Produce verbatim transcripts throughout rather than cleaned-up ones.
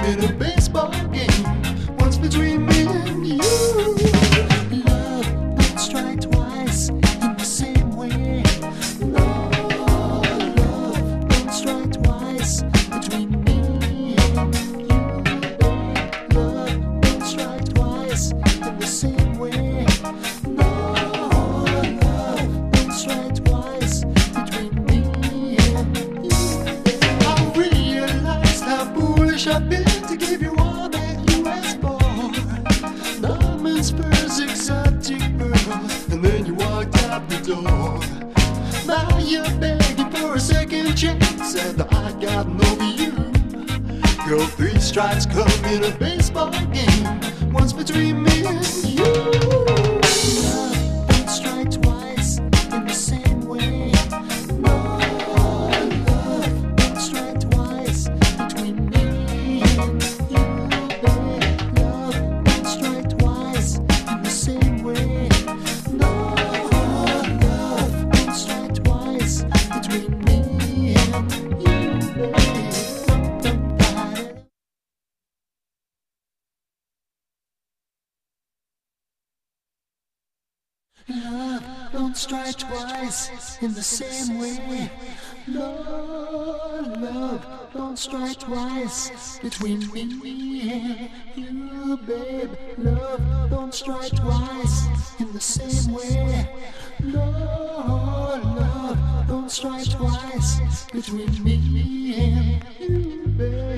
in a baseball game. Once between me and you. Love don't strike twice in the same way. No, love don't strike twice between me and you. Love don't strike twice in the same way. No, love don't strike twice between me and you. I realized how foolish I've been to give you all that you asked for. Diamonds, pearls, exotic pearls, and then you walked out the door. Now you're begging for a second chance, and I got over you. Your three strikes come in a baseball game. Once between me and you. Love don't strike twice in the same way. No, love don't strike twice between me and you, babe. Love don't strike twice in the same way. No, love don't strike twice between me and you, babe. Love don't strike twice in the same way. No, love don't strike twice between me and you, babe. Love don't strike twice in the same way. No, love don't strike twice between me and you, babe.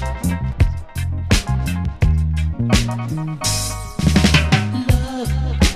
Love